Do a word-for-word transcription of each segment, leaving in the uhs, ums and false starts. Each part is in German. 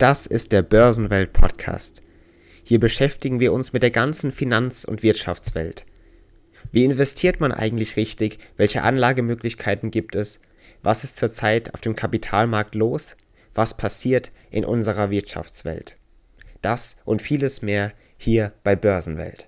Das ist der Börsenwelt-Podcast. Hier beschäftigen wir uns mit der ganzen Finanz- und Wirtschaftswelt. Wie investiert man eigentlich richtig? Welche Anlagemöglichkeiten gibt es? Was ist zurzeit auf dem Kapitalmarkt los? Was passiert in unserer Wirtschaftswelt? Das und vieles mehr hier bei Börsenwelt.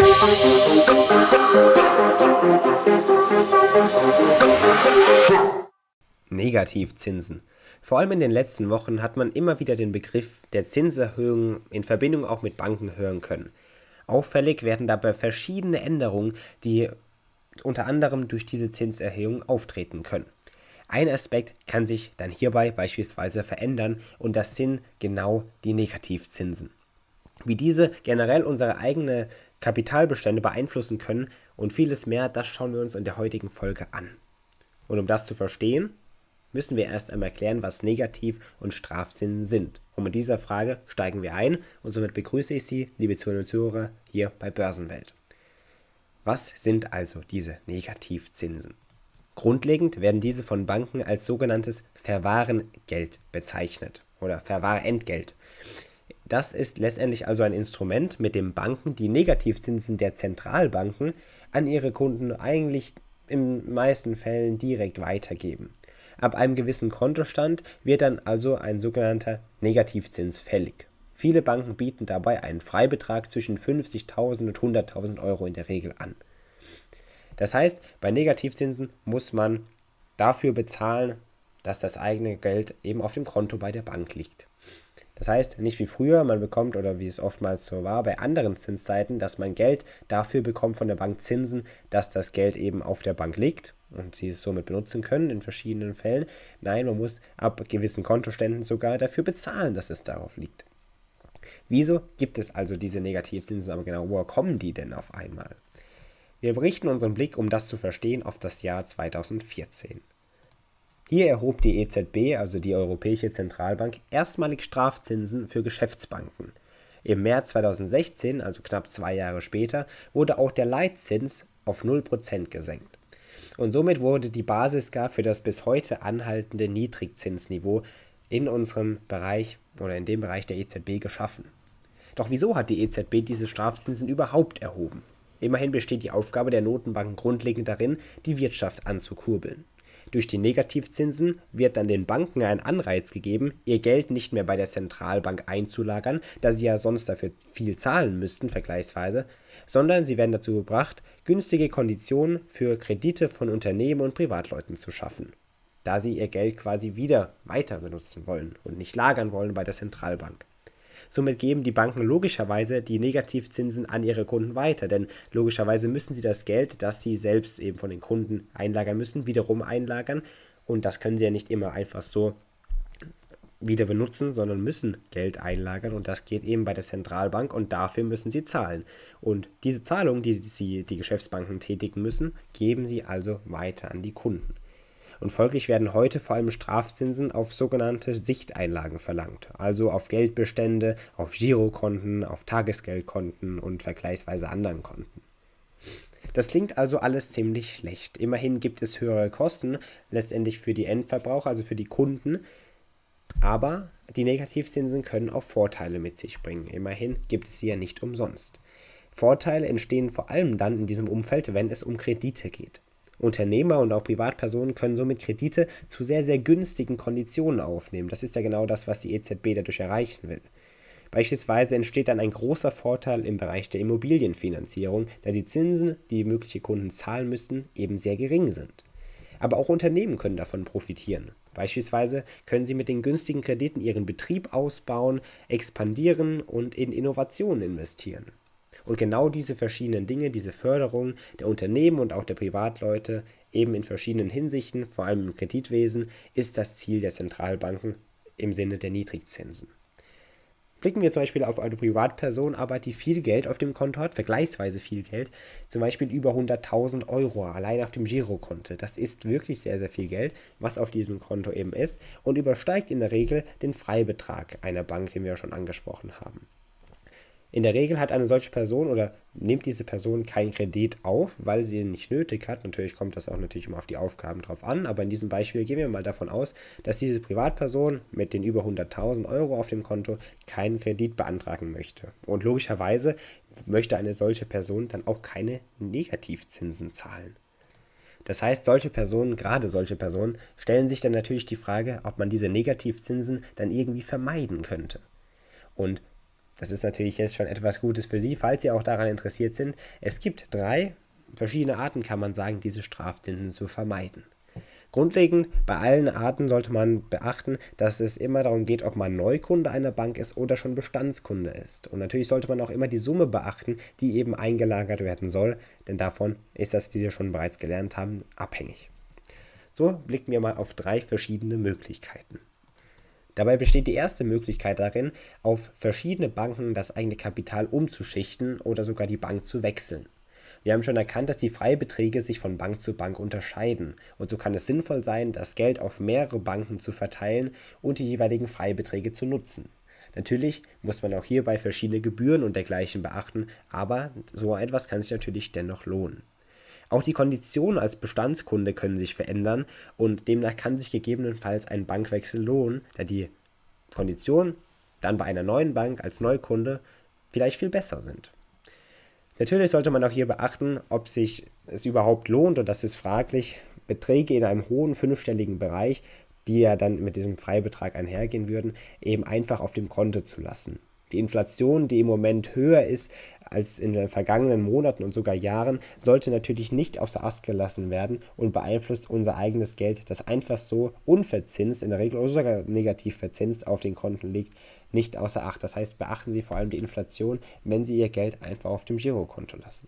Negativzinsen. Vor allem in den letzten Wochen hat man immer wieder den Begriff der Zinserhöhung in Verbindung auch mit Banken hören können. Auffällig werden dabei verschiedene Änderungen, die unter anderem durch diese Zinserhöhung auftreten können. Ein Aspekt kann sich dann hierbei beispielsweise verändern und das sind genau die Negativzinsen. Wie diese generell unsere eigenen Kapitalbestände beeinflussen können und vieles mehr, das schauen wir uns in der heutigen Folge an. Und um das zu verstehen, müssen wir erst einmal klären, was Negativ- und Strafzinsen sind. Und mit dieser Frage steigen wir ein und somit begrüße ich Sie, liebe Zuhörer und Zuhörer, hier bei Börsenwelt. Was sind also diese Negativzinsen? Grundlegend werden diese von Banken als sogenanntes Verwahrengeld bezeichnet oder Verwahrentgelt. Das ist letztendlich also ein Instrument, mit dem Banken die Negativzinsen der Zentralbanken an ihre Kunden eigentlich in den meisten Fällen direkt weitergeben. Ab einem gewissen Kontostand wird dann also ein sogenannter Negativzins fällig. Viele Banken bieten dabei einen Freibetrag zwischen fünfzigtausend und hunderttausend Euro in der Regel an. Das heißt, bei Negativzinsen muss man dafür bezahlen, dass das eigene Geld eben auf dem Konto bei der Bank liegt. Das heißt, nicht wie früher, man bekommt, oder wie es oftmals so war, bei anderen Zinsseiten, dass man Geld dafür bekommt von der Bank Zinsen, dass das Geld eben auf der Bank liegt und sie es somit benutzen können in verschiedenen Fällen. Nein, man muss ab gewissen Kontoständen sogar dafür bezahlen, dass es darauf liegt. Wieso gibt es also diese Negativzinsen, aber genau, woher kommen die denn auf einmal? Wir richten unseren Blick, um das zu verstehen, auf das Jahr zweitausendvierzehn. Hier erhob die E Z B, also die Europäische Zentralbank, erstmalig Strafzinsen für Geschäftsbanken. Im März zweitausendsechzehn, also knapp zwei Jahre später, wurde auch der Leitzins auf null Prozent gesenkt. Und somit wurde die Basis gar für das bis heute anhaltende Niedrigzinsniveau in unserem Bereich oder in dem Bereich der E Z B geschaffen. Doch wieso hat die E Z B diese Strafzinsen überhaupt erhoben? Immerhin besteht die Aufgabe der Notenbanken grundlegend darin, die Wirtschaft anzukurbeln. Durch die Negativzinsen wird dann den Banken ein Anreiz gegeben, ihr Geld nicht mehr bei der Zentralbank einzulagern, da sie ja sonst dafür viel zahlen müssten, vergleichsweise, sondern sie werden dazu gebracht, günstige Konditionen für Kredite von Unternehmen und Privatleuten zu schaffen, da sie ihr Geld quasi wieder weiter benutzen wollen und nicht lagern wollen bei der Zentralbank. Somit geben die Banken logischerweise die Negativzinsen an ihre Kunden weiter, denn logischerweise müssen sie das Geld, das sie selbst eben von den Kunden einlagern müssen, wiederum einlagern und das können sie ja nicht immer einfach so wieder benutzen, sondern müssen Geld einlagern und das geht eben bei der Zentralbank und dafür müssen sie zahlen. Und diese Zahlung, die sie, die Geschäftsbanken tätigen müssen, geben sie also weiter an die Kunden. Und folglich werden heute vor allem Strafzinsen auf sogenannte Sichteinlagen verlangt, also auf Geldbestände, auf Girokonten, auf Tagesgeldkonten und vergleichsweise anderen Konten. Das klingt also alles ziemlich schlecht. Immerhin gibt es höhere Kosten, letztendlich für die Endverbraucher, also für die Kunden, aber die Negativzinsen können auch Vorteile mit sich bringen. Immerhin gibt es sie ja nicht umsonst. Vorteile entstehen vor allem dann in diesem Umfeld, wenn es um Kredite geht. Unternehmer und auch Privatpersonen können somit Kredite zu sehr, sehr günstigen Konditionen aufnehmen. Das ist ja genau das, was die E Z B dadurch erreichen will. Beispielsweise entsteht dann ein großer Vorteil im Bereich der Immobilienfinanzierung, da die Zinsen, die mögliche Kunden zahlen müssten, eben sehr gering sind. Aber auch Unternehmen können davon profitieren. Beispielsweise können sie mit den günstigen Krediten ihren Betrieb ausbauen, expandieren und in Innovationen investieren. Und genau diese verschiedenen Dinge, diese Förderung der Unternehmen und auch der Privatleute eben in verschiedenen Hinsichten, vor allem im Kreditwesen, ist das Ziel der Zentralbanken im Sinne der Niedrigzinsen. Blicken wir zum Beispiel auf eine Privatperson, aber die viel Geld auf dem Konto hat, vergleichsweise viel Geld, zum Beispiel über hunderttausend Euro allein auf dem Girokonto. Das ist wirklich sehr, sehr viel Geld, was auf diesem Konto eben ist und übersteigt in der Regel den Freibetrag einer Bank, den wir ja schon angesprochen haben. In der Regel hat eine solche Person oder nimmt diese Person keinen Kredit auf, weil sie ihn nicht nötig hat. Natürlich kommt das auch natürlich immer auf die Aufgaben drauf an, aber in diesem Beispiel gehen wir mal davon aus, dass diese Privatperson mit den über hunderttausend Euro auf dem Konto keinen Kredit beantragen möchte. Und logischerweise möchte eine solche Person dann auch keine Negativzinsen zahlen. Das heißt, solche Personen, gerade solche Personen, stellen sich dann natürlich die Frage, ob man diese Negativzinsen dann irgendwie vermeiden könnte. Und das ist natürlich jetzt schon etwas Gutes für Sie, falls Sie auch daran interessiert sind. Es gibt drei verschiedene Arten, kann man sagen, diese Strafzinsen zu vermeiden. Grundlegend bei allen Arten sollte man beachten, dass es immer darum geht, ob man Neukunde einer Bank ist oder schon Bestandskunde ist. Und natürlich sollte man auch immer die Summe beachten, die eben eingelagert werden soll, denn davon ist das, wie wir schon bereits gelernt haben, abhängig. So blicken wir mal auf drei verschiedene Möglichkeiten. Dabei besteht die erste Möglichkeit darin, auf verschiedene Banken das eigene Kapital umzuschichten oder sogar die Bank zu wechseln. Wir haben schon erkannt, dass die Freibeträge sich von Bank zu Bank unterscheiden und so kann es sinnvoll sein, das Geld auf mehrere Banken zu verteilen und die jeweiligen Freibeträge zu nutzen. Natürlich muss man auch hierbei verschiedene Gebühren und dergleichen beachten, aber so etwas kann sich natürlich dennoch lohnen. Auch die Konditionen als Bestandskunde können sich verändern und demnach kann sich gegebenenfalls ein Bankwechsel lohnen, da die Konditionen dann bei einer neuen Bank als Neukunde vielleicht viel besser sind. Natürlich sollte man auch hier beachten, ob sich es überhaupt lohnt, und das ist fraglich, Beträge in einem hohen fünfstelligen Bereich, die ja dann mit diesem Freibetrag einhergehen würden, eben einfach auf dem Konto zu lassen. Die Inflation, die im Moment höher ist als in den vergangenen Monaten und sogar Jahren, sollte natürlich nicht außer Acht gelassen werden und beeinflusst unser eigenes Geld, das einfach so unverzinst, in der Regel oder sogar negativ verzinst auf den Konten liegt, nicht außer Acht. Das heißt, beachten Sie vor allem die Inflation, wenn Sie Ihr Geld einfach auf dem Girokonto lassen.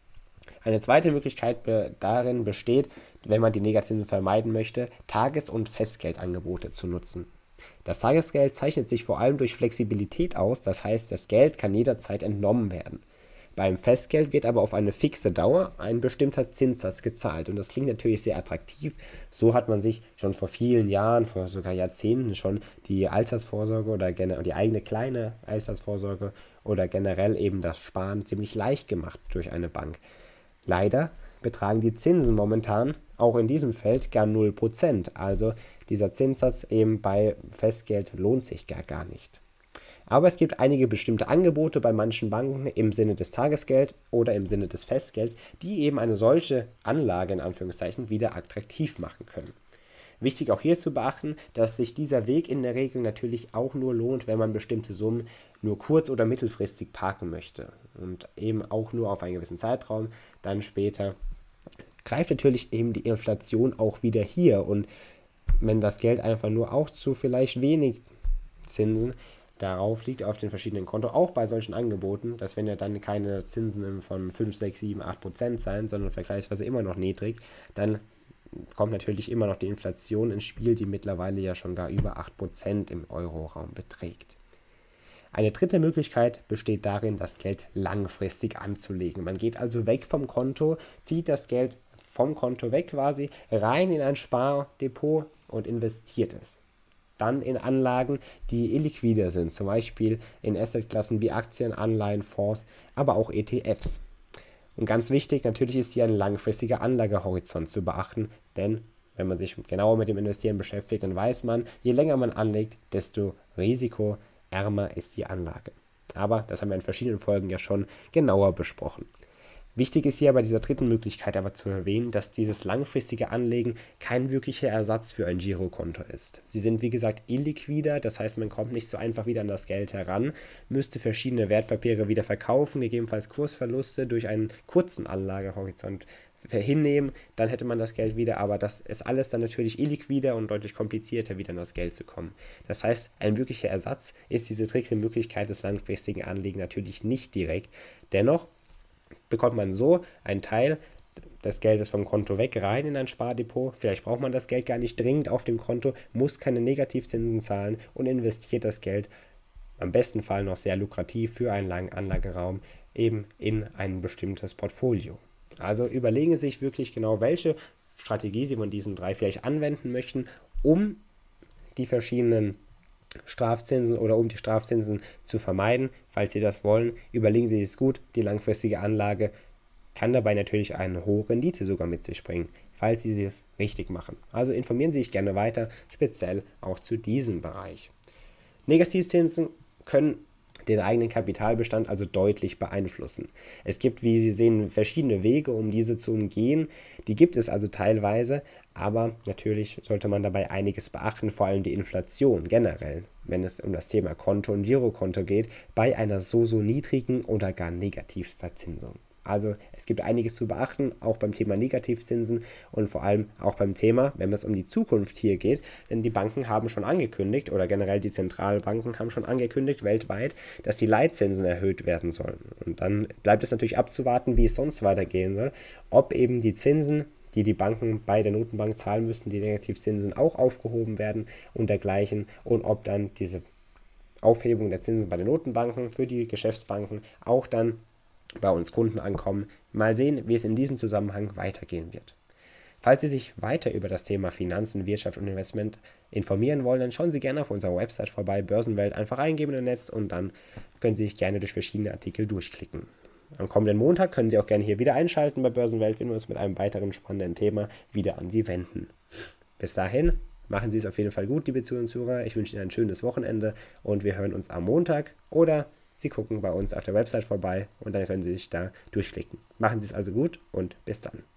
Eine zweite Möglichkeit darin besteht, wenn man die Negativzinsen vermeiden möchte, Tages- und Festgeldangebote zu nutzen. Das Tagesgeld zeichnet sich vor allem durch Flexibilität aus, das heißt, das Geld kann jederzeit entnommen werden. Beim Festgeld wird aber auf eine fixe Dauer ein bestimmter Zinssatz gezahlt und das klingt natürlich sehr attraktiv. So hat man sich schon vor vielen Jahren, vor sogar Jahrzehnten schon die Altersvorsorge oder die eigene kleine Altersvorsorge oder generell eben das Sparen ziemlich leicht gemacht durch eine Bank. Leider betragen die Zinsen momentan auch in diesem Feld gar null Prozent, also dieser Zinssatz eben bei Festgeld lohnt sich gar, gar nicht. Aber es gibt einige bestimmte Angebote bei manchen Banken im Sinne des Tagesgelds oder im Sinne des Festgelds, die eben eine solche Anlage in Anführungszeichen wieder attraktiv machen können. Wichtig auch hier zu beachten, dass sich dieser Weg in der Regel natürlich auch nur lohnt, wenn man bestimmte Summen nur kurz- oder mittelfristig parken möchte und eben auch nur auf einen gewissen Zeitraum, dann später greift natürlich eben die Inflation auch wieder hier und wenn das Geld einfach nur auch zu vielleicht wenig Zinsen darauf liegt auf den verschiedenen Konten, auch bei solchen Angeboten, das werden ja dann keine Zinsen von fünf, sechs, sieben, acht Prozent sein, sondern vergleichsweise immer noch niedrig, dann kommt natürlich immer noch die Inflation ins Spiel, die mittlerweile ja schon gar über acht Prozent im Euroraum beträgt. Eine dritte Möglichkeit besteht darin, das Geld langfristig anzulegen. Man geht also weg vom Konto, zieht das Geld vom Konto weg quasi, rein in ein Spardepot und investiert es. Dann in Anlagen, die illiquide sind, zum Beispiel in Assetklassen wie Aktien, Anleihen, Fonds, aber auch E T Fs. Und ganz wichtig, natürlich ist hier ein langfristiger Anlagehorizont zu beachten, denn wenn man sich genauer mit dem Investieren beschäftigt, dann weiß man, je länger man anlegt, desto risikoärmer ist die Anlage. Aber das haben wir in verschiedenen Folgen ja schon genauer besprochen. Wichtig ist hier bei dieser dritten Möglichkeit aber zu erwähnen, dass dieses langfristige Anlegen kein wirklicher Ersatz für ein Girokonto ist. Sie sind wie gesagt illiquider, das heißt man kommt nicht so einfach wieder an das Geld heran, müsste verschiedene Wertpapiere wieder verkaufen, gegebenenfalls Kursverluste durch einen kurzen Anlagehorizont hinnehmen, dann hätte man das Geld wieder, aber das ist alles dann natürlich illiquider und deutlich komplizierter, wieder an das Geld zu kommen. Das heißt, ein wirklicher Ersatz ist diese dritte Möglichkeit des langfristigen Anlegens natürlich nicht direkt. Dennoch bekommt man so einen Teil des Geldes vom Konto weg, rein in ein Spardepot. Vielleicht braucht man das Geld gar nicht dringend auf dem Konto, muss keine Negativzinsen zahlen und investiert das Geld am besten Fall noch sehr lukrativ für einen langen Anlageraum eben in ein bestimmtes Portfolio. Also überlegen Sie sich wirklich genau, welche Strategie Sie von diesen drei vielleicht anwenden möchten, um die verschiedenen Strafzinsen oder um die Strafzinsen zu vermeiden. Falls Sie das wollen, überlegen Sie es gut. Die langfristige Anlage kann dabei natürlich eine hohe Rendite sogar mit sich bringen, falls Sie es richtig machen. Also informieren Sie sich gerne weiter, speziell auch zu diesem Bereich. Negativzinsen können den eigenen Kapitalbestand also deutlich beeinflussen. Es gibt, wie Sie sehen, verschiedene Wege, um diese zu umgehen. Die gibt es also teilweise, aber natürlich sollte man dabei einiges beachten, vor allem die Inflation generell, wenn es um das Thema Konto und Girokonto geht, bei einer so, so niedrigen oder gar Negativverzinsung. Also es gibt einiges zu beachten, auch beim Thema Negativzinsen und vor allem auch beim Thema, wenn es um die Zukunft hier geht, denn die Banken haben schon angekündigt oder generell die Zentralbanken haben schon angekündigt weltweit, dass die Leitzinsen erhöht werden sollen. Und dann bleibt es natürlich abzuwarten, wie es sonst weitergehen soll, ob eben die Zinsen, die die Banken bei der Notenbank zahlen müssten, die Negativzinsen auch aufgehoben werden und dergleichen und ob dann diese Aufhebung der Zinsen bei den Notenbanken für die Geschäftsbanken auch dann bei uns Kunden ankommen. Mal sehen, wie es in diesem Zusammenhang weitergehen wird. Falls Sie sich weiter über das Thema Finanzen, Wirtschaft und Investment informieren wollen, dann schauen Sie gerne auf unserer Website vorbei, Börsenwelt, einfach eingeben im Netz und dann können Sie sich gerne durch verschiedene Artikel durchklicken. Am kommenden Montag können Sie auch gerne hier wieder einschalten bei Börsenwelt, wenn wir uns mit einem weiteren spannenden Thema wieder an Sie wenden. Bis dahin, machen Sie es auf jeden Fall gut, liebe Zuhörer und Zuhörer. Ich wünsche Ihnen ein schönes Wochenende und wir hören uns am Montag oder Sie gucken bei uns auf der Website vorbei und dann können Sie sich da durchklicken. Machen Sie es also gut und bis dann.